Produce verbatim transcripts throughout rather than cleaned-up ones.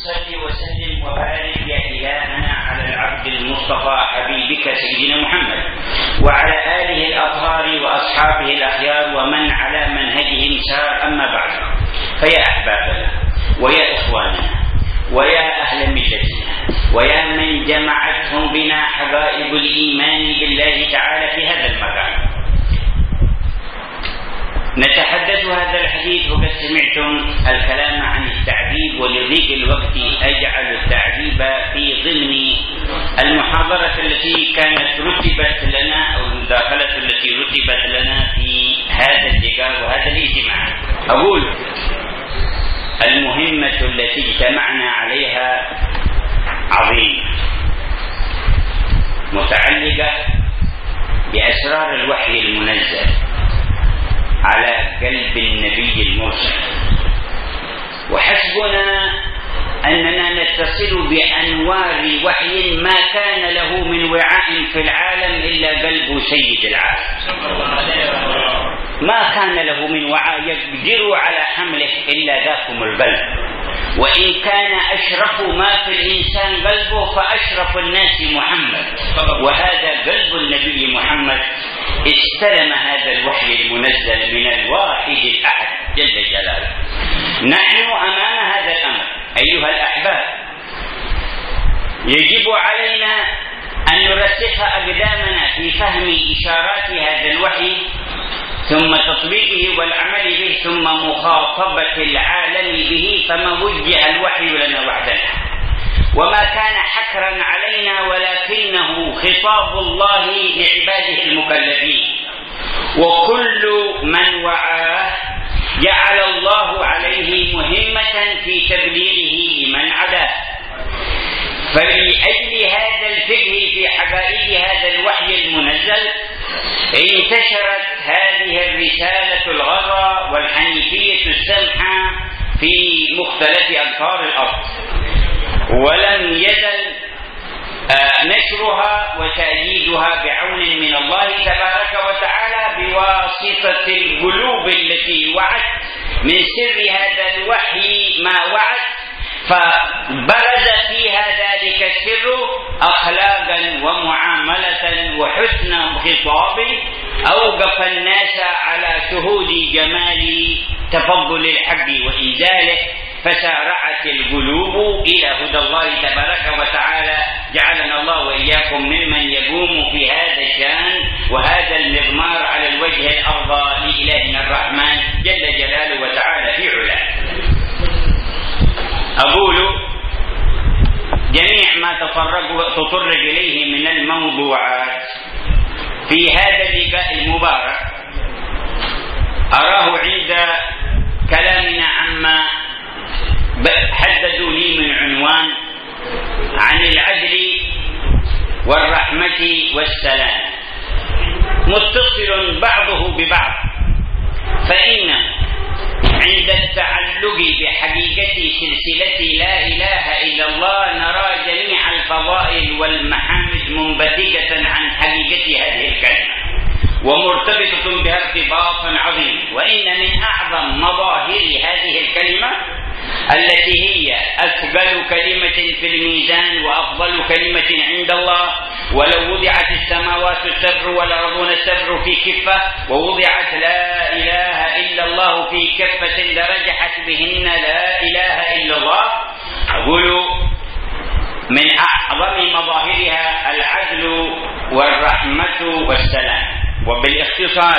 صل وسلم وبارك يا إلهنا على العبد المصطفى حبيبك سيدنا محمد وعلى آله الأطهار وأصحابه الأخيار ومن على منهجهم سار. أما بعد، فيا أحبابنا ويا إخواننا ويا أهل ملتنا ويا من جمعتهم بنا حبائب الإيمان بالله تعالى في هذا المكان، نتحدث هذا الحديث وقد سمعتم الكلام عن التعذيب، ولضيق الوقت أجعل التعذيب في ضمن المحاضرة التي كانت رتبت لنا أو المداخلة التي رتبت لنا في هذا اللقاء وهذا الاجتماع. أقول المهمة التي اجتمعنا عليها عظيمة، متعلقة بأسرار الوحي المنزل على قلب النبي المرسل، وحسبنا أننا نتصل بأنوار وحي ما كان له من وعاء في العالم إلا قلب سيد العالم، ما كان له من وعاء يقدر على حمله إلا ذاكم القلب، وإن كان أشرف ما في الإنسان قلبه فأشرف الناس محمد، وهذا قلب النبي محمد استلم هذا الوحي المنزل من الواحد الأحد جل جلاله. نحن أمام هذا الأمر أيها الأحباب، يجب علينا أن نرسخ أقدامنا في فهم إشارات هذا الوحي ثم تطبيقه والعمل به ثم مخاطبة العالم به، فما وجه الوحي لنا وحدنا وما كان حكرا علينا ولكنه خطاب الله لعباده المكلفين، وكل من وعاه جعل الله عليه مهمة في تبليغه لمن عداه. فلأجل هذا الفقه في حقائق هذا الوحي المنزل انتشرت هذه الرسالة الغراء والحنيفية السمحة في مختلف أقطار الأرض، ولم يزل نشرها وتأييدها بعون من الله تبارك وتعالى بواسطة القلوب التي وعت من سر هذا الوحي ما وعت، فبرز فيها ذلك السر أخلاقا ومعاملة وحسن خطاب أوقف الناس على شهود جمال تفضل الحق وإنزاله، فسارعت القلوب إلى هدى الله تبارك وتعالى. جعلنا الله وإياكم ممن يقوم في هذا الشان وهذا المضمار على الوجه الأرضى لإلهنا الرحمن جل جلاله وتعالى في علاه. أقول جميع ما تطرق إليه من الموضوعات في هذا اللقاء المبارك أراه عند كلامنا عما حددوا لي من عنوان عن العدل والرحمة والسلام متصل بعضه ببعض، فإن عند التعلق بحقيقة سلسلة لا إله إلا الله نرى جميع الفضائل والمحامد منبثقة عن حقيقة هذه الكلمة ومرتبطة بها ارتباطا عظيما. وإن من أعظم مظاهر هذه الكلمة التي هي أثقل كلمة في الميزان وأفضل كلمة عند الله، ولو وضعت السماوات السبع والأرضون السبع في كفة ووضعت لا إله إلا الله في كفة لرجحت بهن لا إله إلا الله. أقول من أعظم مظاهرها العدل والرحمة والسلام. وبالاختصار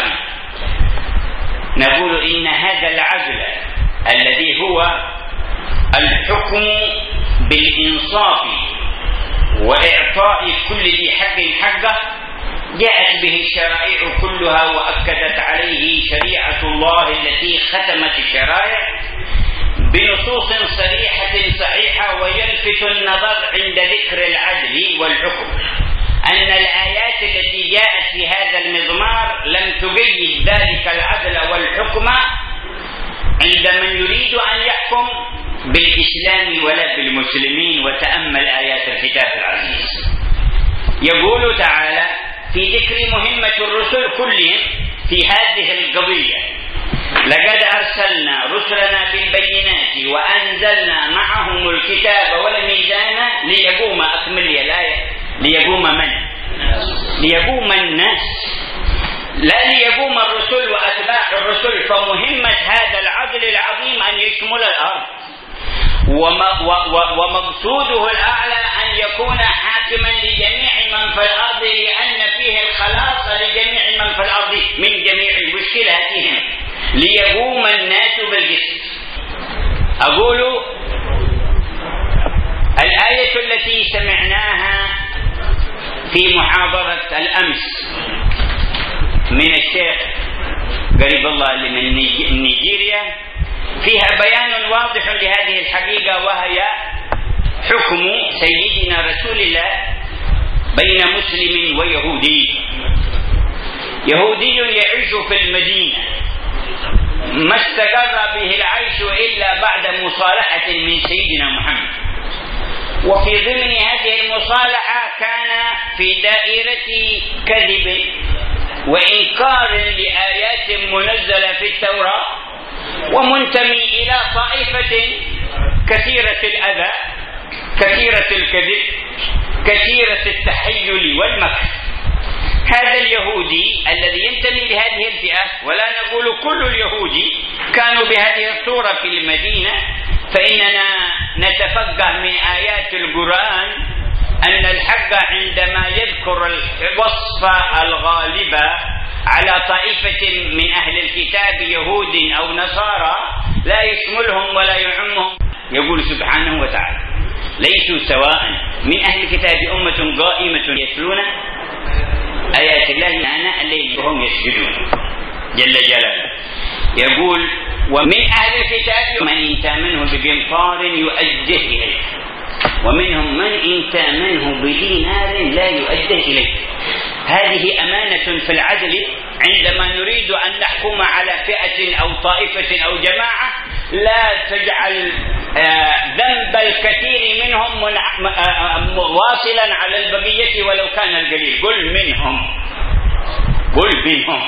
نقول إن هذا العدل الذي هو الحكم بالإنصاف وإعطاء كل ذي حق حقه جاءت به الشرائع كلها وأكدت عليه شريعة الله التي ختمت الشرائع بنصوص صريحة صحيحة. ويلفت النظر عند ذكر العدل والحكم أن الآيات التي جاءت في هذا المضمار لم تقيد ذلك العدل والحكم عند من يريد أن يحكم بالإسلام ولا بالمسلمين. وتأمل آيات الكتاب العزيز، يقول تعالى في ذكر مهمة الرسل كلهم في هذه القضية: لقد أرسلنا أرسلنا رسلنا بالبينات وأنزلنا معهم الكتاب والميزان ليقوم، أكمل الآية، ليقوم من؟ ليقوم الناس، لا ليقوم الرسل وأتباع الرسل. فمهمة هذا العدل العظيم أن يشمل الأرض، ومقصوده الأعلى أن يكون حاكما لجميع من في الأرض، لأن فيه الخلاص لجميع من في الأرض من جميع مشكلاتهم، ليقوم الناس بالقسط. أقول الآية التي سمعناها في محاضرة الأمس من الشيخ قريب الله اللي من نيجيريا فيها بيان واضح لهذه الحقيقة، وهي حكم سيدنا رسول الله بين مسلم ويهودي. يهودي يعيش في المدينة، ما استقر به العيش إلا بعد مصالحة من سيدنا محمد، وفي ضمن هذه المصالحة كان في دائرة كذب وإنكار لآيات منزلة في التوراة، ومنتمي إلى طائفة كثيرة الأذى، كثيرة الكذب، كثيرة التحيل والمكر. هذا اليهودي الذي ينتمي لهذه الفئة، ولا نقول كل اليهودي كانوا بهذه الصورة في المدينة، فإننا نتفقه من آيات القرآن أن الحق عندما يذكر الوصف الغالب على طائفة من أهل الكتاب يهود أو نصارى لا يشملهم ولا يعمهم، يقول سبحانه وتعالى: ليسوا سواء من أهل الكتاب أمة قائمة يتلون آيات الله آناء الليل وهم يسجدون جل جلاله. يقول: ومن أهل الكتاب من إن تأمنه بقنطار يؤديه إليه، ومنهم من إن تأمنه بدينار لا يؤديه إليه. هذه أمانة في العدل عندما نريد أن نحكم على فئة أو طائفة أو جماعة، لا تجعل ذنب الكثير منهم واصلا على البقية ولو كان القليل. قل منهم، قل منهم.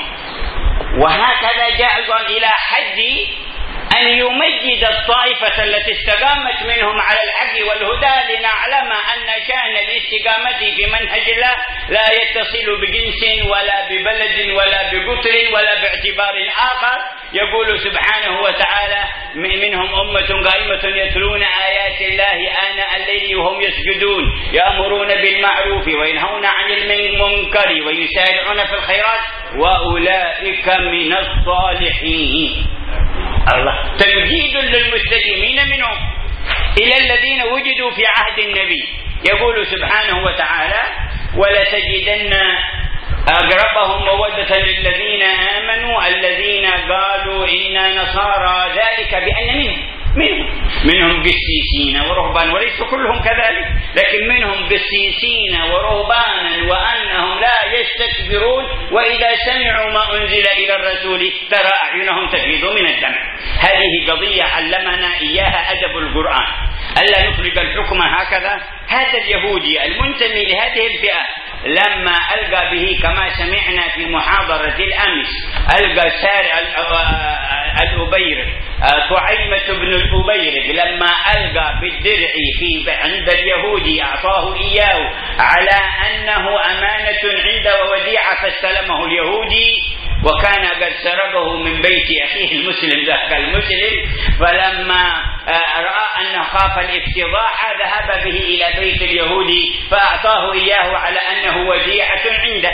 وهكذا جاء إلى حد أن يمجد الطائفة التي استقامت منهم على الحق والهدى، لنعلم أن شأن الاستقامة في منهج الله لا يتصل بجنس ولا ببلد ولا بقطر ولا باعتبار آخر. يقول سبحانه وتعالى: منهم أمة قائمة يتلون آيات الله آناء الليل وهم يسجدون يأمرون بالمعروف وينهون عن المنكر ويسارعون في الخيرات وأولئك من الصالحين. الله تمجيد للمستقيمين منهم إلى الذين وجدوا في عهد النبي. يقول سبحانه وتعالى: ولتجدن أقربهم مودة للذين آمنوا الذين قالوا إنا نصارى، ذلك بأن منهم منهم منهم قسيسين ورهبان، وليس كلهم كذلك، لكن منهم قسيسين ورهبانا وأنهم لا يستكبرون، وإذا سمعوا ما أنزل إلى الرسول ترى أعينهم تفيض من الدمع. هذه قضية علمنا إياها أدب القرآن، ألا نفرق الحكم هكذا. هذا اليهودي المنتمي لهذه الفئة لما ألقى به كما سمعنا في محاضرة الأمس، ألقى سارع الأبيرق طعيمة بن الأبيرق لما ألقى بالدرع في عند اليهودي أعطاه إياه على أنه أمانة عنده ووديعة، فاستلمه اليهودي وكان قد سرقه من بيت أخيه المسلم ذاك المسلم، فلما رأى أنه خاف الافتضاح ذهب به إلى بيت اليهودي فأعطاه إياه على أنه وديعة عنده.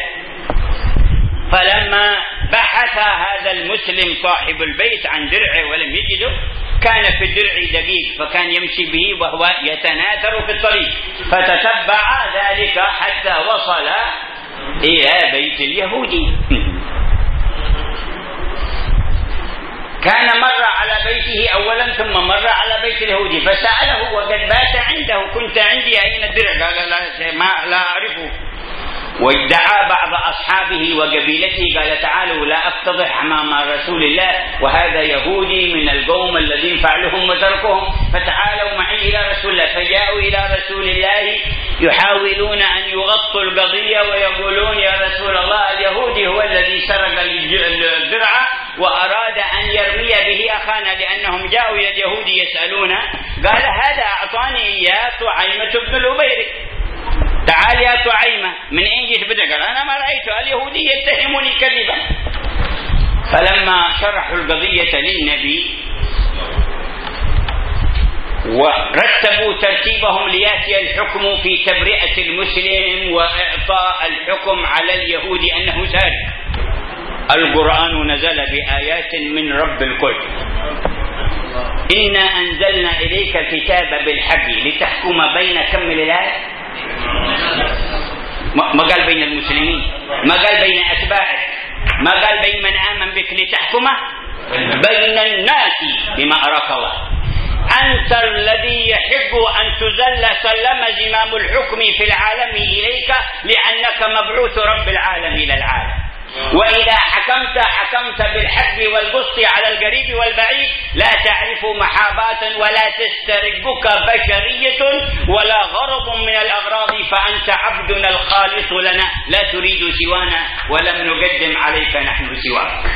فلما بحث هذا المسلم صاحب البيت عن درعه ولم يجده، كان في الدرع دقيق فكان يمشي به وهو يتناثر في الطريق، فتتبع ذلك حتى وصل إلى بيت اليهودي. كان مر على بيته أولا ثم مر على بيت اليهودي فسأله وقد بات عنده: كنت عندي أين الدرع؟ قال: لا, ما لا أعرفه. وادعى بعض أصحابه وقبيلته قال: تعالوا لا أفتضح أمام رسول الله، وهذا يهودي من القوم الذين فعلهم وتركهم، فتعالوا معي إلى رسول الله. فجاءوا إلى رسول الله يحاولون أن يغطوا القضية ويقولون: يا رسول الله، اليهودي هو الذي سرق الدرع وأراد أن يرمي به أخانا لأنهم جاءوا إلى اليهود يسألون، قال هذا أعطاني إياه طعيمة بن الأبيري، تعال يا طعيمة من أين جئت بدك؟ قال أنا ما رأيت اليهودي يتهمني كذبا. فلما شرحوا القضية للنبي ورتبوا ترتيبهم ليأتي الحكم في تبرئة المسلم وإعطاء الحكم على اليهود أنه سارق، القرآن نزل بآيات من رب الكل: إنا أنزلنا إليك الكتاب بالحق لتحكم بين كم الآية، ما قال بين المسلمين، ما قال بين أتباعك، ما قال بين من آمن بك، لتحكم بين الناس بما أراك الله. أنت الذي يحب أن تزل سلم زمام الحكم في العالم إليك لأنك مبعوث رب العالم إلى العالم، وإذا حكمت حكمت بالحق والقسط على القريب والبعيد، لا تعرف محاباة ولا تسترقك بشرية ولا غرض من الأغراض، فأنت عبدنا الخالص لنا لا تريد سوانا ولم نقدم عليك نحن سواك.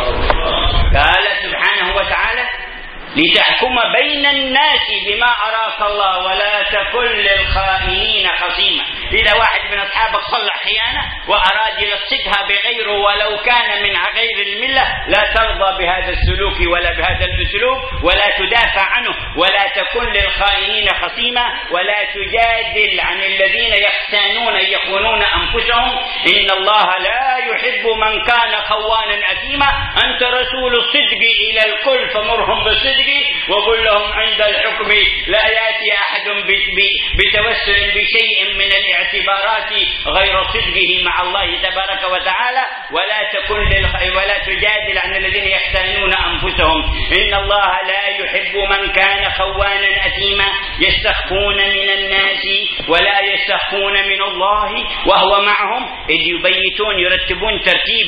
قال سبحانه وتعالى: لتحكم بين الناس بما أراك الله ولا تكن للخائنين خصيما. إذا واحد من أصحابك صلح خيانة وأراد يلصقها بغيره ولو كان من غير الملة، لا ترضى بهذا السلوك ولا بهذا الأسلوب ولا تدافع عنه. ولا تكن للخائنين خصيما، ولا تجادل عن الذين يختانون يخونون أنفسهم، إن الله لا يحب من كان خوانا أثيما. أنت رسول الصدق إلى الكل فمرهم بالصدق وقل لهم عند الحكم لا يأتي أحد بتوسل بشيء من الاعتبارات غير صدقه مع الله تبارك وتعالى. ولا تكن ولا تجادل عن الذين يختانون أنفسهم، إن الله لا يحب من كان خوانا أثيما. يستخفون من الناس ولا يستخفون من الله وهو معهم إذ يبيتون، يرتبون ترتيب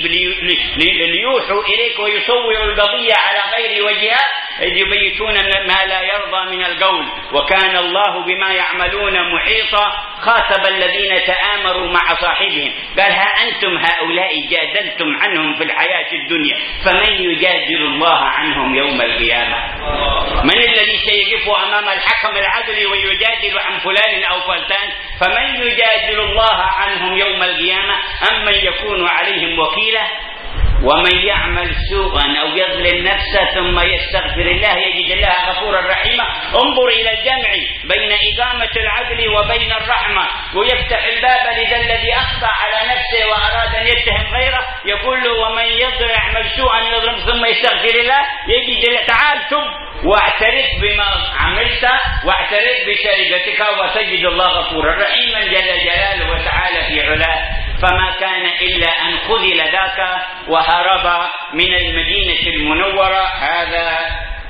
ليوحوا إليك ويصوروا القضية على غير وجهها، إذ يبيتون ما لا يرضى من القول وكان الله بما يعملون محيطا. خاطب الذين تآمروا مع صاحبهم قال: ها أنتم هؤلاء جادلتم عنهم في الحياة الدنيا، فمن يجادل الله عنهم يوم القيامة؟ من الذي سيقف أمام الحكم العدل ويجادل عن فلان أو فلتان؟ فمن يجادل الله عنهم يوم القيامة أم من يكون عليهم وكيلا؟ ومن يعمل سوءا أو يظلم نفسه ثم يستغفر الله يجد الله غفورا رحيما. انظر إلى الجمع بين إقامة العدل وبين الرحمة، ويفتح الباب لذا الذي أخطأ على نفسه وأراد أن يتهم غيره، يقول له: ومن يعمل سوءا يظلم ثم يستغفر الله يجد الله. تعال تب واعترف بما عملت واعترف بسرقتك وتجد الله غفورا رحيما جل جلاله وتعالى في علاه. فما كان إلا أن خذل ذاك وهرب من المدينة المنورة. هذا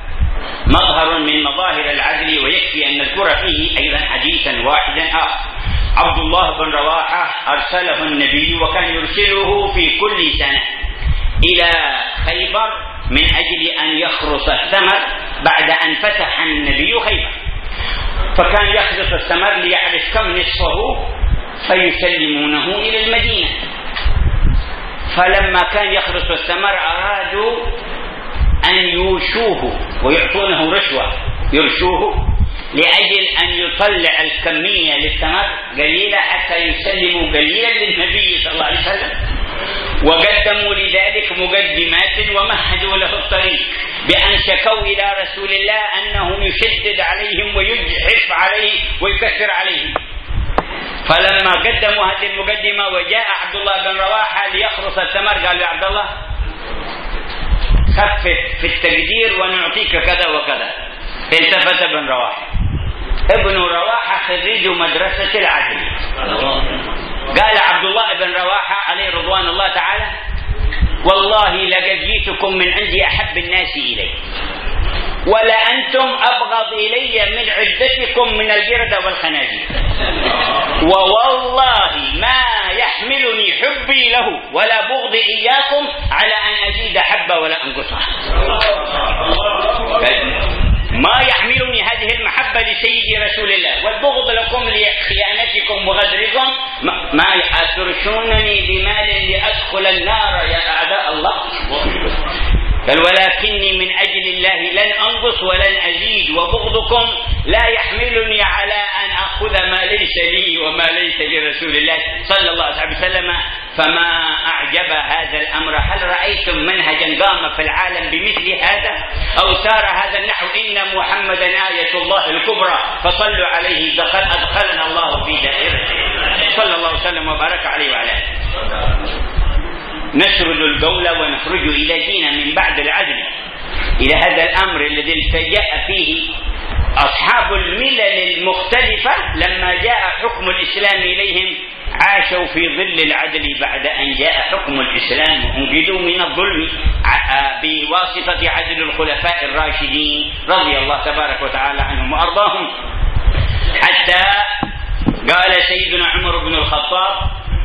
مظهر من مظاهر العدل، ويكفي أن نذكر فيه أيضا حديثا واحدا آخر. عبد الله بن رواحة أرسله النبي وكان يرسله في كل سنة إلى خيبر من أجل أن يخرص الثمر بعد أن فتح النبي خيبر، فكان يخرص الثمر ليعرف كم نصفه فيسلمونه إلى المدينة. فلما كان يخرص الثمر أرادوا أن يوشوه ويعطونه رشوة، يرشوه لأجل أن يطلع الكمية للثمر قليلة حتى يسلموا قليلا للنبي صلى الله عليه وسلم. وقدموا لذلك مقدمات ومهدوا له الطريق بأن شكوا إلى رسول الله أنه يشدد عليهم ويجحف عليهم ويكثر عليهم. فلما قدموا هذه المقدمة وجاء عبد الله بن رواحة ليخرص الثمر قال: يا عبد الله خفف في التقدير ونعطيك كذا وكذا. التفت ابن رواحة، ابن رواحة خريج مدرسة العدل. قال عبد الله بن رواحة عليه رضوان الله تعالى: والله لقد جئتكم من عندي أحب الناس إلي، ولأنتم أبغض إلي من عدتكم من القردة والخنازير، ووالله ما يحملني حبي له ولا بغض إياكم على أن أزيد حبة ولا أنقصها. ما يحملني هذه المحبة لسيدي رسول الله والبغض لكم لخيانتكم وغدركم، ما أترشونني بمال لأدخل النار يا أعداء الله. قال ولكني من أجل الله لن أنقص ولن أزيد، وبغضكم لا يحملني على أن أخذ ما ليس لي وما ليس لرسول الله صلى الله عليه وسلم. فما أعجب هذا الأمر. هل رأيتم منهجا قام في العالم بمثل هذا أو سار هذا النحو؟ إن محمدا آية الله الكبرى فصلوا عليه دخل أدخلنا الله في دائرته صلى الله وسلم وبارك عليه وعلى آله. نسرد القول ونخرج إلى دين من بعد العدل، إلى هذا الأمر الذي التجأ فيه أصحاب الملل المختلفة لما جاء حكم الإسلام إليهم، عاشوا في ظل العدل بعد أن جاء حكم الإسلام، وانقذوا من الظلم بواسطة عدل الخلفاء الراشدين رضي الله تبارك وتعالى عنهم وأرضاهم. حتى قال سيدنا عمر بن الخطاب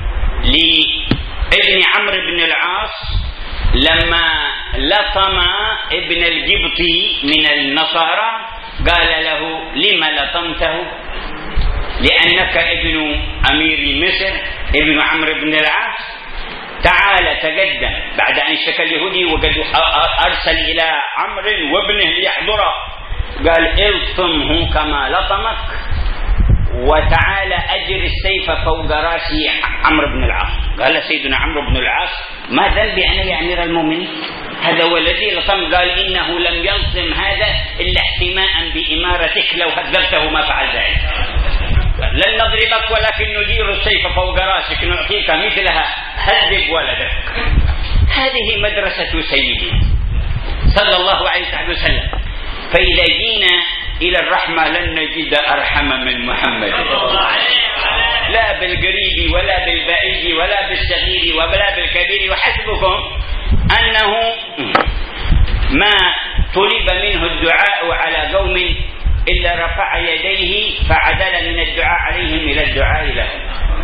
لابن عمرو بن العاص لما لطم ابن الجبطي من النصارى، قال له لم لطمته؟ لأنك ابن أمير مصر ابن عمرو بن العاص، تعال تقدم. بعد أن شكى اليهودي وقد أرسل إلى عمرو وابنه ليحضره، قال الطمه كما لطمك وتعال أجر السيف فوق راسي عمرو بن العاص. قال سيدنا عمرو بن العاص ما ذنبي أنا يا أمير المؤمنين؟ هذا هو الذي لطم. قال إنه لم يلطم هذا إلا احتماء بإمارتك، لو هذبته ما فعل ذلك. لن نضربك ولكن ندير السيف فوق راسك نعطيك مثلها، هذب ولدك. هذه مدرسة سيدي صلى الله عليه وسلم. فإذا جينا إلى الرحمة لن نجد أرحم من محمد، لا بالقريب ولا بالبعيد ولا بالصغير ولا بالكبير. وحسبكم أنه ما طلب منه الدعاء على قوم إلا رفع يديه فعدل من الدعاء عليهم إلى الدعاء لهم.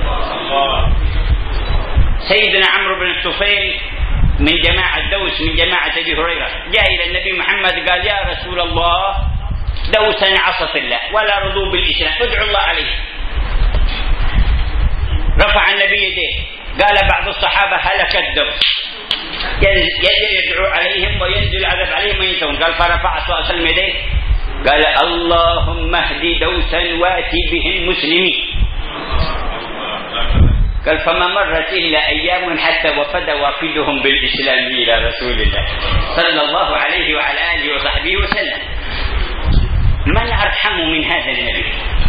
سيدنا عمرو بن الطفيل من جماعة دوس من جماعة أبي هريرة جاء إلى النبي محمد قال يا رسول الله دوسا عصت الله ولا رضوا بالإسلام، ادعو الله عليه. رفع النبي يديه، قال بعض الصحابة هلك الدوس، يدعو عليهم وينزل العذاب عليهم وينتهون. قال فرفع صلى الله عليه وسلم يديه قال اللهم اهد دوسا واتي بهم مسلمين. قال فما مرت إلا أيام حتى وفد وافدهم بالإسلام إلى رسول الله صلى الله عليه وعلى آله وصحبه وسلم. من أرحم من هذا النبي؟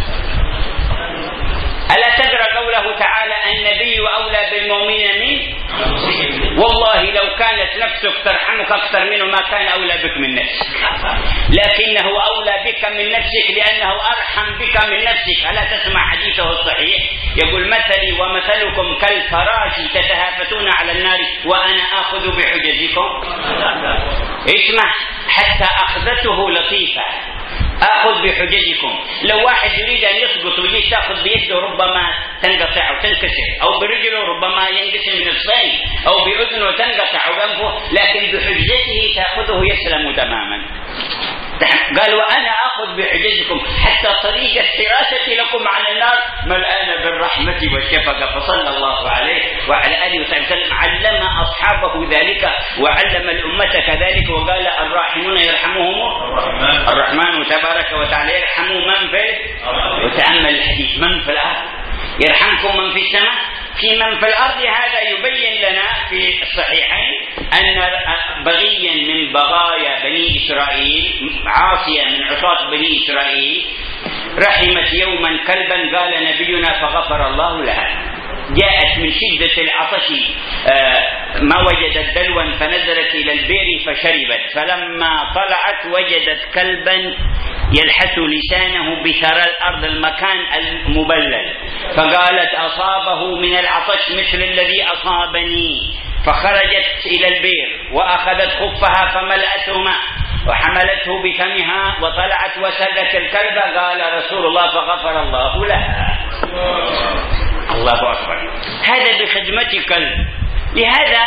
ألا تقرأ قوله تعالى النبي أولى بالمؤمنين منه؟ والله لو كانت نفسك ترحمك أكثر منه ما كان أولى بك من نفسك، لكنه أولى بك من نفسك لأنه أرحم بك من نفسك. ألا تسمع حديثه الصحيح يقول مثلي ومثلكم كالفراش تتهافتون على النار وأنا آخذ بحجزكم. اسمع حتى أخذته لطيفة، آخذ بحججكم. لو واحد يريد أن يسقط ويجي تأخذ بيده ربما تنقطع أو تنكسر، أو برجله ربما ينقسم من الصين، أو بأذنه تنقطع أو أنفه، لكن بحجته تأخذه يسلم تماما. قال وأنا أخذ بحججكم حتى طريق الحراسة لكم على النار ملآن بالرحمة والشفقة. فصلى الله عليه وعلى آله وسلم علم أصحابه ذلك وعلم الأمة كذلك، وقال الراحمون يرحمهم الرحمن تبارك وتعالى يرحم من في. وتأمل الحديث من في الأرض يرحمكم من في السماء. في من في الأرض هذا يبين لنا في الصحيحين أن بغيا من بغايا بني إسرائيل، عاصية من عصاة بني إسرائيل، رحمت يوما كلبا قال نبينا فغفر الله لها. جاءت من شدة العطش ما وجدت دلوا فنزلت إلى البئر فشربت، فلما طلعت وجدت كلبا يلحس لسانه بثرى الأرض المكان المبلل، فقالت أصابه من العطش مثل الذي أصابني، فخرجت إلى البئر وأخذت خفها فملأته ماء وحملته بفمها وطلعت وسقت الكلب. قال رسول الله فغفر الله لها. الله أكبر. هذا بخدمة كلب. لهذا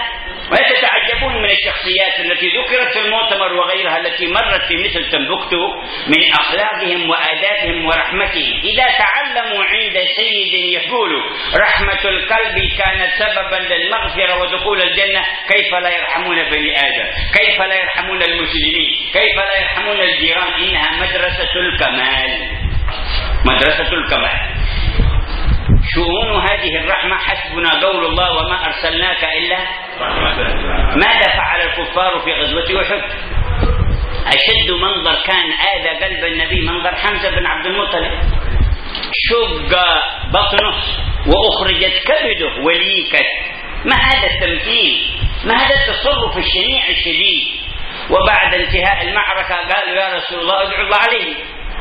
ويتعجبون من الشخصيات التي ذكرت في المؤتمر وغيرها التي مرت في مثل تنبكتو من أخلاقهم وآدابهم ورحمتهم. إذا تعلموا عند سيد يقول رحمة القلب كانت سببا للمغفرة ودخول الجنة، كيف لا يرحمون بني آدم؟ كيف لا يرحمون المسلمين؟ كيف لا يرحمون الجيران؟ إنها مدرسة الكمال، مدرسة الكمال. شؤون هذه الرحمة حسبنا قول الله وما أرسلناك إلا. ماذا فعل الكفار في غزوة أحد؟ أشد منظر كان آذى قلب النبي منظر حمزة بن عبد المطلب، شق بطنه وأخرجت كبده وليكت. ما هذا التمثيل؟ ما هذا التصرف الشنيع الشديد؟ وبعد انتهاء المعركة قالوا يا رسول الله ادعو الله عليه.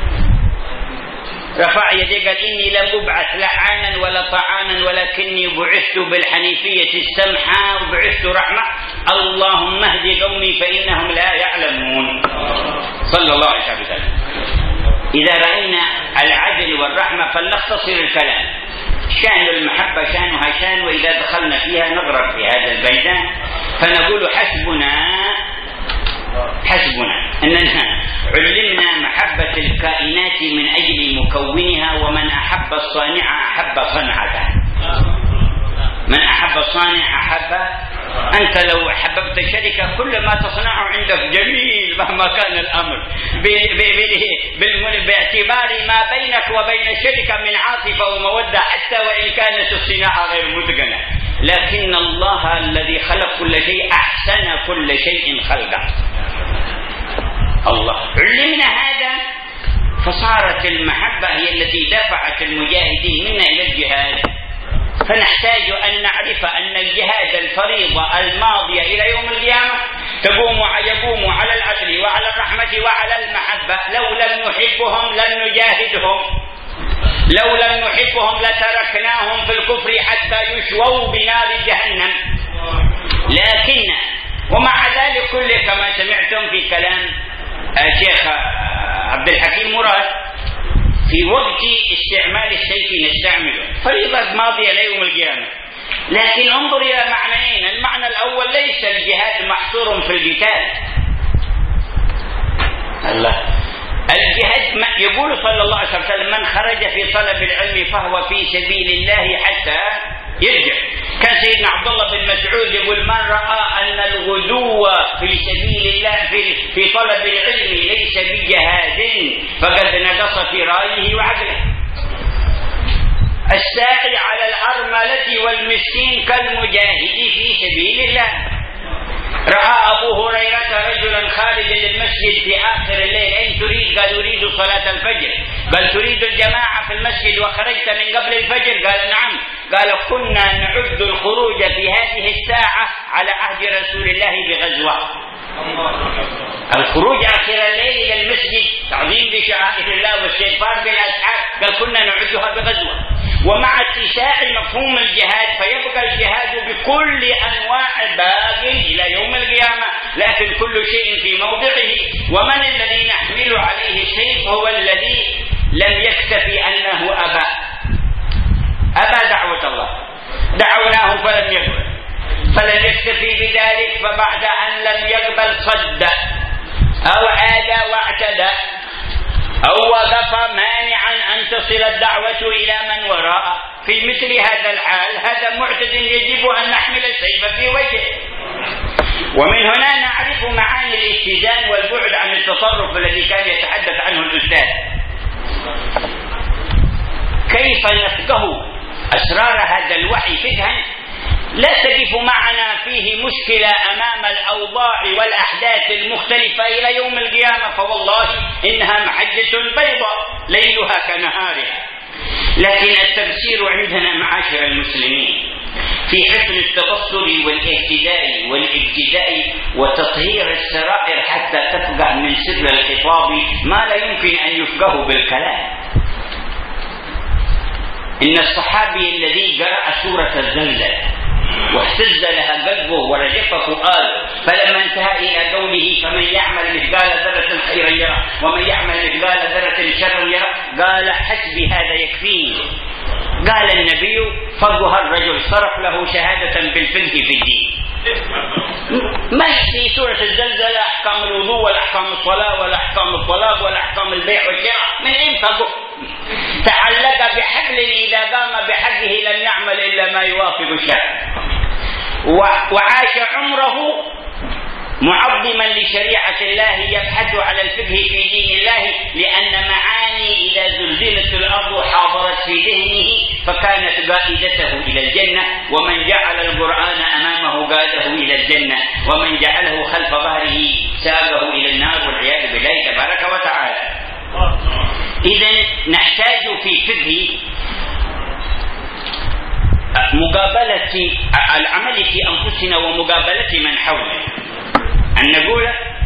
رفع يديه قال إني لم أبعث لعانا ولا طعانا ولكني بعثت بالحنيفية السمحة وبعثت رحمة، اللهم اهد قومي فإنهم لا يعلمون. صلى الله عليه وسلم. إذا رأينا العدل والرحمة فلنختصر الكلام. شأن المحبة شأنها شأن، وإذا دخلنا فيها نغرق في هذا البيدان فنقول حسبنا حسبنا أننا علمنا محبة الكائنات من أجل مكونها، ومن أحب الصانع أحب صنعته. من أحب الصانع أحب. أنت لو حببت شركة كل ما تصنعه عندك جميل مهما كان الأمر، باعتبار ما بينك وبين الشركة من عاطفة ومودة حتى وإن كانت الصناعة غير متقنة. لكن الله الذي خلق كل شيء أحسن كل شيء خلقه. الله علمنا هذا، فصارت المحبة هي التي دفعت المجاهدين منا إلى الجهاد. فنحتاج أن نعرف أن الجهاد الفريضة الماضية إلى يوم القيامة تقوم يقوم على العدل وعلى الرحمة وعلى المحبة. لو لم نحبهم لن نجاهدهم، لو لم نحبهم لتركناهم في الكفر حتى يشووا بنار جهنم. لكن ومع ذلك كله كما سمعتم في كلام الشيخ عبد الحكيم مراد، في وقت استعمال السيف نستعمله، فريضة ماضية ليوم القيامة. لكن انظر إلى معنيين. المعنى الأول ليس الجهاد محصور في القتال. الله الجهاد يقول صلى الله عليه وسلم من خرج في طلب العلم فهو في سبيل الله حتى يرجع. كان سيدنا عبد الله بن مسعود يقول من رأى أن الغدو في سبيل الله في, في طلب العلم ليس بجهاد فقد نقص في رأيه وعقله. الساعي على الأرملة والمسكين كالمجاهد في سبيل الله. رأى أبو هريرة رجلا خارجا للمسجد في آخر الليل، أين تريد؟ قال أريد صلاة الفجر. قال تريد الجماعة في المسجد وخرجت من قبل الفجر؟ قال نعم. قال كنا نعد الخروج في هذه الساعة على عهد رسول الله بغزوة. الخروج آخر الليل إلى المسجد تعظيم بشعائر الله واستغفار بالأسحار، قال كنا نعدها بغزوة. ومع اتساع مفهوم الجهاد فيبقى الجهاد بكل أنواع باق إلى يوم القيامة، لكن كل شيء في موضعه. ومن الذي نحمل عليه السيف؟ هو الذي لم يكتفي أنه أبى أبى دعوة الله، دعوناه فلم يقبل، فلم يكتفي بذلك فبعد أن لم يقبل صد أو عاد واعتدى أو وقف مانعا أن تصل الدعوة إلى من وراءه. في مثل هذا الحال هذا معتد يجب أن نحمل السيف في وجهه. ومن هنا نعرف معاني الاتزان والبعد عن التصرف الذي كان يتحدث عنه الأستاذ. كيف نفقه أسرار هذا الوحي فقها لا تقف معنا فيه مشكلة أمام الأوضاع والأحداث المختلفة إلى يوم القيامة، فوالله إنها محجة بيضاء ليلها كنهارها. لكن التبشير عندنا معاشر المسلمين في حسن التبصر والاهتداء والابتداء وتطهير السرائر حتى تفقه من سر الخطاب ما لا يمكن أن يفقه بالكلام. إن الصحابي الذي قرأ سورة الزلزال واهتز لها قلبه ورجف فؤاده، فلما انتهى إلى قوله فمن يعمل مثقال ذرة خيرا يره ومن يعمل مثقال ذرة شرا يره قال حسبي هذا يكفيني. قال النبي فقه الرجل صرف له شهادة بالفقه في الدين. ما في سورة الزلزلة أحكام الوضوء ولا أحكام الصلاة ولا أحكام الطلاق ولا أحكام البيع والشراء، من أين فقط؟ تعلق بحبل إذا قام بحقه لم يعمل إلا ما يوافق الشرع، وعاش عمره معظما لشريعة الله يبحث على الفقه في دين الله، لأن معاني إذا زلزلت الأرض حاضرت في ذهنه فكانت قائدته إلى الجنة، ومن جعل القرآن أمامه قاده إلى الجنة، ومن جعله خلف ظهره ساقه إلى النار والعياذ بالله تبارك وتعالى. إذن نحتاج في فقه مقابلة العمل في أنفسنا ومقابلة من حولنا، أن نقول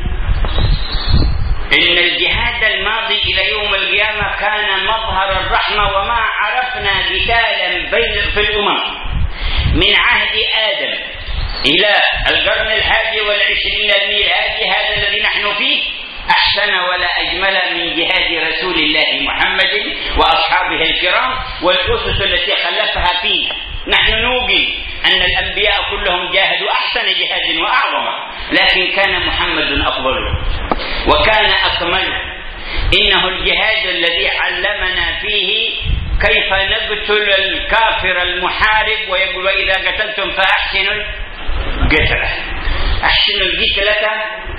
إن الجهاد الماضي إلى يوم القيامة كان مظهر الرحمة، وما عرفنا قتالا بين في الأمم من عهد آدم إلى القرن الحادي والعشرين الميلادي هذا الذي نحن فيه أحسن ولا أجمل من جهاد رسول الله محمد وأصحابه الكرام والأسس التي خلفها فينا. نحن نوقن أن الأنبياء كلهم جاهدوا أحسن جهاد وأعظم، لكن كان محمد أفضل وكان أكمل. إنه الجهاد الذي علمنا فيه كيف نقتل الكافر المحارب، ويقول وإذا قتلتم فأحسنوا القتلة. أحسنوا القتلة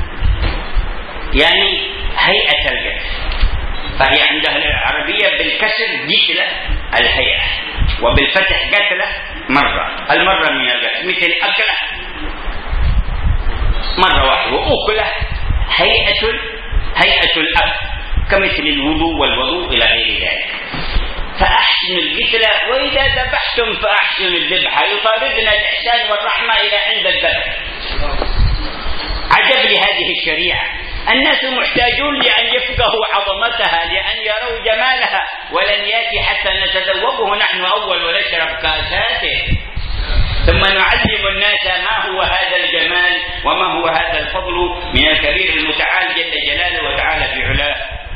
يعني هيئة القتل، فهي عندها العربية بالكسر قتلة الهيئة، وبالفتح قتلة مرة، المرة من القتل، مثل أكلة مرة واحدة، وأكلة هيئة هيئة الأكل كمثل الوضوء والوضوء إلى غير ذلك. فأحسنوا القتلة، وإذا ذبحتم فأحسنوا الذبح، يطاردنا الإحسان والرحمة إلى عند الذبح. عجب لهذه الشريعة، الناس محتاجون لأن يفقهوا عظمتها، لأن يروا جمالها، ولن يأتي حتى نتذوقه نحن أول ونشرب كاساته، ثم نعلم الناس ما هو هذا الجمال وما هو هذا الفضل من الكبير المتعال جل جلاله وتعالى في علاه.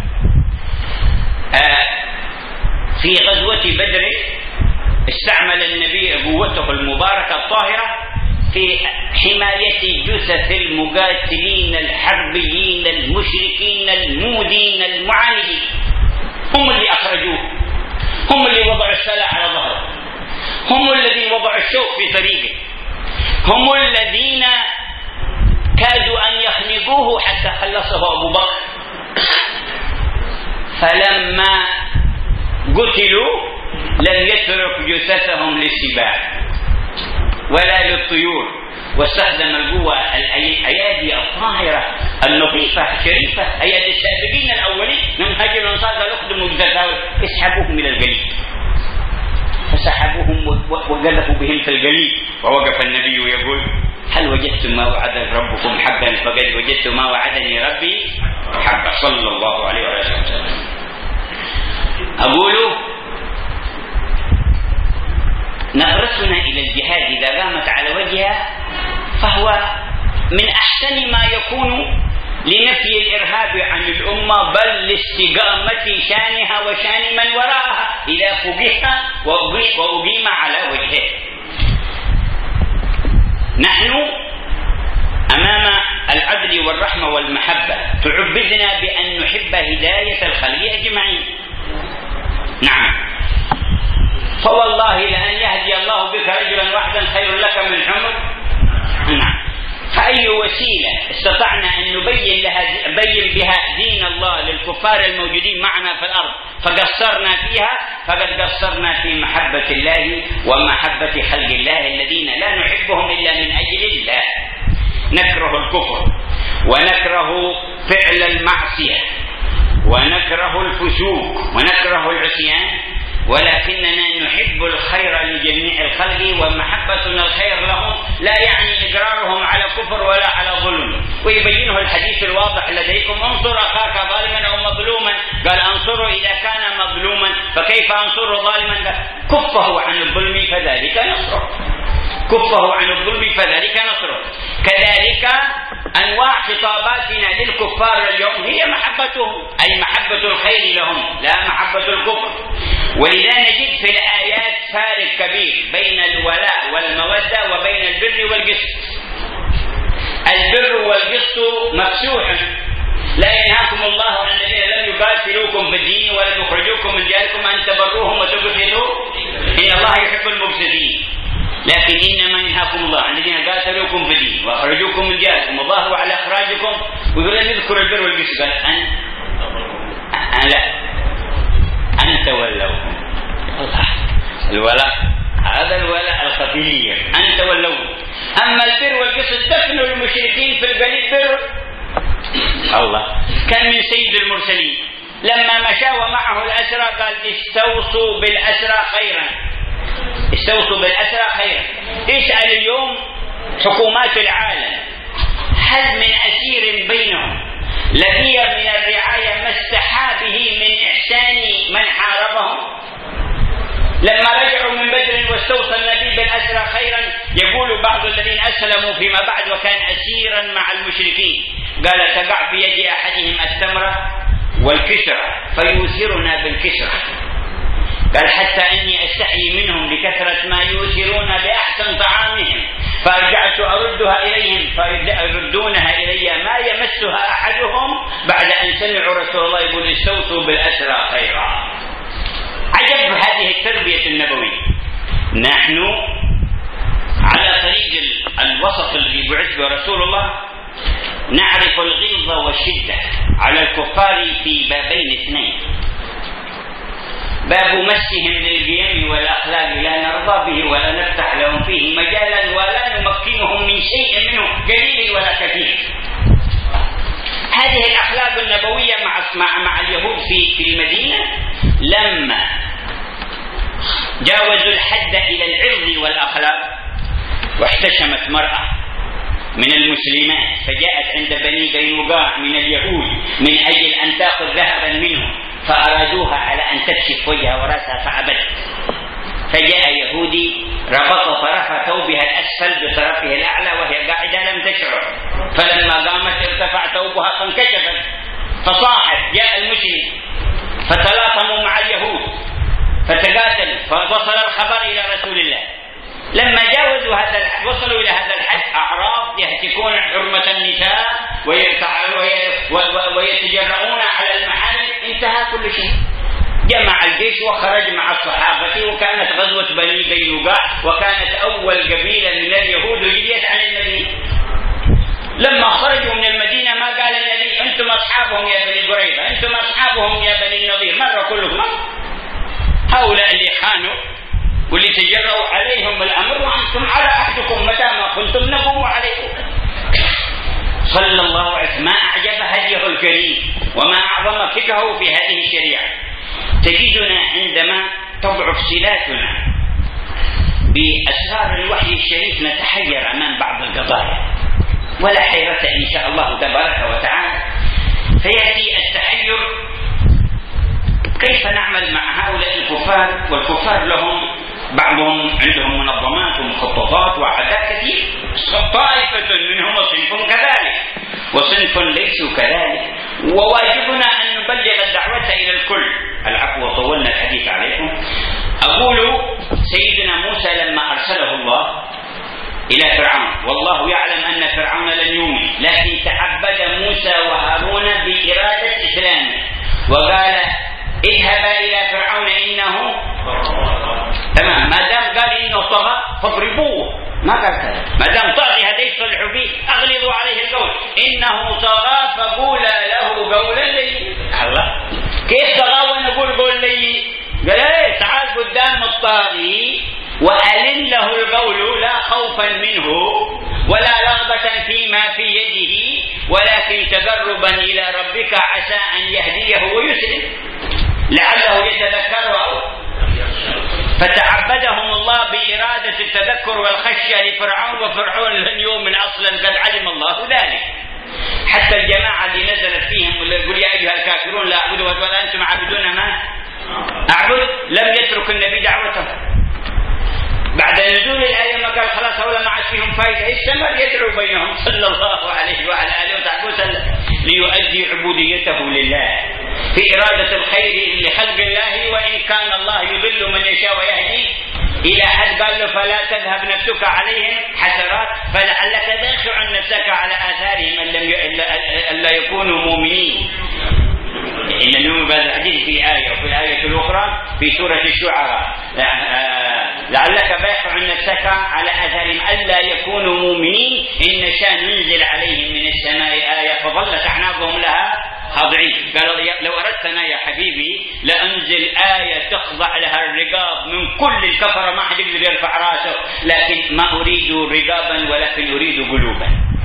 آه في غزوة بدر استعمل النبي قوته المباركة الطاهرة في حماية جثث المقاتلين الحربيين المشركين المودين المعاندين. هم اللي أخرجوه، هم اللي وضعوا السلاح على ظهره، هم الذين وضعوا الشوك في طريقه، هم الذين كادوا أن يخنقوه حتى خلصه أبو بكر. فلما قتلوا لم يترك جثثهم للسباع ولا للطيور، واستخدم القوة الأيادي الطاهرة النظيفة الشريفة، أيادي السابقين الأولين من هاجر الأنصار قالوا اخدموا جثثهم اسحبوهم إلى الجليد، فسحبوهم وقذفوا بهم في الجليد. ووقف النبي يقول هل وجدتم ما وعد ربكم حقا؟ فقد وجدت ما وعدني ربي حقا، صلى الله عليه وسلم. أقول نظرتنا إلى الجهاد إذا قامت على وجهها فهو من أحسن ما يكون لنفي الإرهاب عن الأمة، بل لاستقامة شانها وشان من وراءها إذا فقه وأقيم على وجهه. نحن أمام العدل والرحمة والمحبة تعبدنا بأن نحب هداية الخلق أجمعين. نعم، فوالله لأن يهدي الله بك رجلا واحدا خير لك من حمر. نعم، فأي وسيلة استطعنا أن نبين لها بين بها دين الله للكفار الموجودين معنا في الأرض فقصرنا فيها، فقد قصرنا في محبة الله ومحبة خلق الله الذين لا نحبهم إلا من أجل الله. نكره الكفر ونكره فعل المعصية ونكره الفسوق ونكره العصيان، ولكننا نحب الخير لجميع الخلق، ومحبتنا الخير لهم لا يعني إقرارهم على كفر ولا على ظلم. ويبينه الحديث الواضح لديكم: انصر أخاك ظالما أو مظلوما. قال انصره إذا كان مظلوما، فكيف أنصره ظالما؟ كفه عن الظلم فذلك نصره، كفه عن الظلم فذلك نصره. كذلك أنواع خطاباتنا للكفار اليوم هي محبتهم، أي محبة الخير لهم لا محبة الكفر. ولذا نجد في الآيات فارق كبير بين الولاء والمودة وبين البر والقسط. البر والقسط مفسوح. لا ينهاكم الله عن الذين لم يقاتلوكم في الدين ولم يخرجوكم من دياركم أن تبروهم وتقسطوا إن الله يحب المقسطين. لكن إنما ينهاكم الله عن الذين قاتلوكم في الدين وأخرجوكم من دياركم وظاهروا على إخراجكم. ويقول لن يذكر البر والقسط، قال أن أن لا أن تولوهم. الولاء هذا الولاء الخفي أن تولوهم. أما البر والقسط دفنوا المشركين في القليل بر الله. كان من سيد المرسلين لما مشى ومعه الأسرى قال استوصوا بالأسرى خيرا، استوصوا بالأسرى خيرا. اسأل اليوم حكومات العالم هل من أسير بينهم لقي من الرعاية ما استحى به من إحسان من حاربهم؟ لما رجعوا من بدر واستوصى النبي بالأسرى خيرا، يقول بعض الذين أسلموا فيما بعد وكان أسيرا مع المشركين، قال تقع بيد أحدهم التمرة والكسرة فيوثرنا بالكسرة، قال حتى أني أستحي منهم بكثرة ما يوثرون بأحسن طعامهم فرجعت أردها إليهم فيردونها إلي ما يمسها أحدهم بعد أن سمعوا رسول الله يقول استوصوا بالأسرى خيرا. عجب هذه التربية النبوية. نحن على طريق الوسط الذي بعث به رسول الله نعرف الغلظة والشدة على الكفار في بابين اثنين: باب مسهم للقيم والأخلاق لا نرضى به ولا نفتح لهم فيه مجالا ولا نمكنهم من شيء منه قليل ولا كثير. هذه الأخلاق النبوية مع مع, مع اليهود في في المدينة لما جاوزوا الحد إلى العرض والأخلاق، واحتشمت مرأة من المسلمات فجاءت عند بني قينقاع من اليهود من أجل أن تأخذ ذهبا منهم، فأرادوها على أن تكشف وجهها ورأسها فأبت. فجاء يهودي ربط طرف ثوبها الأسفل بطرفه الأعلى وهي قاعدة لم تشعر، فلما قامت ارتفع ثوبها فانكشفت فصاحت. جاء المسلم فتلاطموا مع اليهود فتقاتلوا فوصل الخبر إلى رسول الله. لما جاوزوا هذا الحد وصلوا إلى هذا الحد أعراض يهتكون حرمة النساء ويتجرؤون على المحارم، انتهى كل شيء. جمع الجيش وخرج مع الصحابة، وكانت غزوة بني قينقاع وكانت أول قبيلة من اليهود جريت عن المدينة. لما خرجوا من المدينة ما قال النبي أنتم أصحابهم يا بني قريظة، أنتم أصحابهم يا بني النضير، مرة كلهم هؤلاء اللي خانوا واللي تجرؤوا عليهم الأمر وأنتم على عهدكم متى ما كنتم نقوم عليكم. صلى الله عليه وسلم ما أعجب هديه الكريم وما أعظم فقهه في هذه الشريعة. تجدنا عندما تضعف صلاتنا بأسرار الوحي الشريف نتحير أمام بعض القضايا، ولا حيرة إن شاء الله تبارك وتعالى. فيأتي التحير كيف نعمل مع هؤلاء الكفار، والكفار لهم بعضهم عندهم منظمات ومخططات وأعداء كثير، طائفة منهم صنف كذلك وصنف ليسوا كذلك، وواجبنا أن نبلغ الدعوة إلى الكل. العفو وطولنا الحديث عليكم. أقول سيدنا موسى لما أرسله الله إلى فرعون والله يعلم أن فرعون لن يؤمن، لكن تعبد موسى وهارون بإرادة إسلامه وقال اذهبا إلى فرعون إنه تمام. ما دام قال إنه طغى فاضربوه، ما قال كذا. ما دام طاغي هذا يصلح به أغلظوا عليه القول، إنه طغى فقولا له قولا لين. الله كيف طغى ونقول قول لين؟ قال ايه تعال قدام الطاغي وألن له القول لا خوفا منه ولا رغبة فيما في يده ولكن تقربا إلى ربك عسى أن يهديه ويسلم لعله يتذكر أو. فتعبدهم الله بإرادة التذكر والخشية لفرعون، وفرعون لن يؤمن أصلا قد علم الله ذلك. حتى الجماعة اللي نزلت فيهم واللي يقول يا أيها الكافرون لا أعبد ولا أنتم عابدون ما أعبد، لم يترك النبي دعوته. بعد نزول الآية ما قال خلاص هؤلاء ما عاد فيهم فائدة، استمر يدعو بينهم صلى الله عليه وعلى آله وصحبه وسلم ليؤدي عبوديته لله في إرادة الخير لخلق الله، وإن كان الله يضل من يشاء ويهدي إلى حد قال له فلا تذهب نفسك عليهم حسرات فلعلك باخع نفسك على آثارهم أن لم ألا يكونوا مؤمنين. إن النوم بهذا الحديث في آية وفي الآية الأخرى في سورة الشعراء لعلك باخع نفسك على آثارهم ألا يكونوا مؤمنين إن نشاء ننزل عليهم من السماء آية فظلت أعناقهم لها خاضعين. قالوا لو أردتنا يا حبيبي لأنزل آية تخضع لها الرقاب من كل الكفرة ما حد يقدر يرفع راسه، لكن ما أريد رقابا ولكن أريد قلوبا.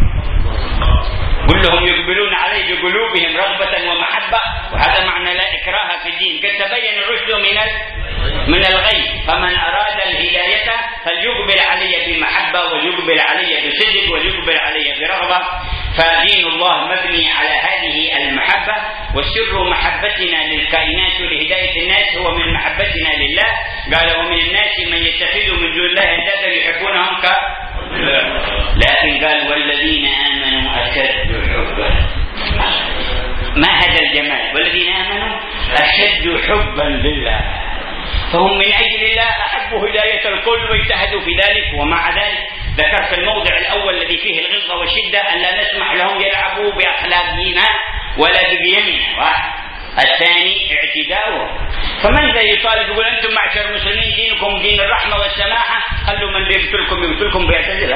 كلهم يقبلون عليه بقلوبهم رغبة ومحبة، وهذا معنى لا إكراه في الدين. قد تبين الرشد من من الغي، فمن أراد الهداية فليقبل علي بمحبة وليقبل علي بصدق وليقبل علي برغبة. فدين الله مبني على هذه المحبة، وسر محبتنا للكائنات ولهداية الناس هو من محبتنا لله. قال ومن الناس من يتخذ من دون الله أندادا يحبونهم ك لكن قال والذين آمنوا أشد حبا. ما هذا الجمال؟ والذين آمنوا أشد حبا لله، فهم من أجل الله أحبوا هداية الكل واجتهدوا في ذلك. ومع ذلك ذكرت الموضع الأول الذي فيه الغلظة والشدة أن لا نسمح لهم يلعبوا بأخلاقنا ولا بقيمنا. الثاني اعتداؤهم. فمن ذا يطالب يقول أنتم معشر المسلمين دينكم دين الرحمة والسماحة، خلوا من بيقتلكم يقتلكم بيعتذر.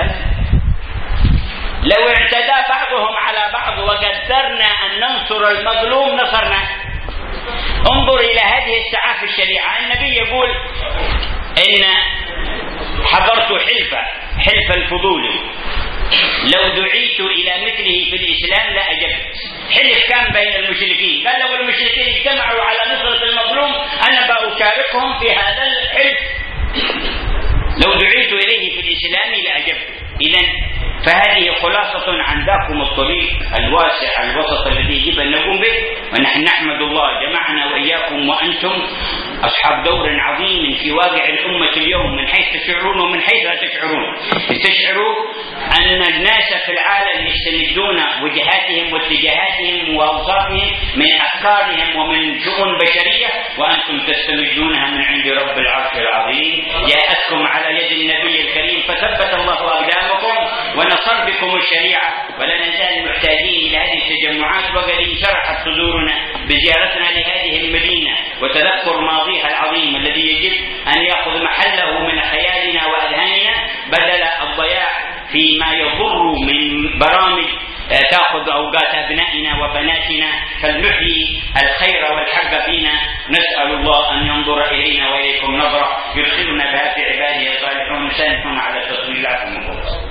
لو اعتدى بعضهم على بعض وقدرنا أن ننصر المظلوم نصرنا. انظر إلى هذه الساعة في الشريعة. النبي يقول إن حضرت حلفة حلف الفضول لو دعيت إلى مثله في الإسلام لا أجبت. حلف كان بين المشركين، قال لو المشركين اجتمعوا على نصرة المظلوم أنا بأشاركهم في هذا الحلف لو دعيت إليه في الإسلام لأجبت. إذن فهذه خلاصة عن ذاكم الطريق الواسع الوسط الذي يجب أن نقوم به. ونحن نحمد الله جمعنا وإياكم وأنتم أصحاب دور عظيم في واقع الأمة اليوم من حيث تشعرون ومن حيث لا تشعرون. تشعروا أن الناس في العالم يستمدون وجهاتهم واتجاهاتهم وأوصافهم من أفكارهم ومن شؤون بشرية، وأنتم تستمدونها من عند رب العرش العظيم. جاءتكم على يد النبي الكريم فثبت الله أقدامكم ونصر بكم الشريعة، ولا نزال محتاجين إلى هذه التجمعات. وقد انشرحت صدورنا بزيارتنا لهذه المدينة وتذكر ماضيها العظيم الذي يجب أن يأخذ محله من خيالنا وأذهاننا بدل الضياع فيما يضر من برامج تأخذ أوقات أبنائنا وبناتنا. فلنحيي الخير والحق فينا. نسأل الله أن ينظر إلينا وإليكم نظرة يدخلنا بها في عباده الصالحون. سامحون على تصوير الله.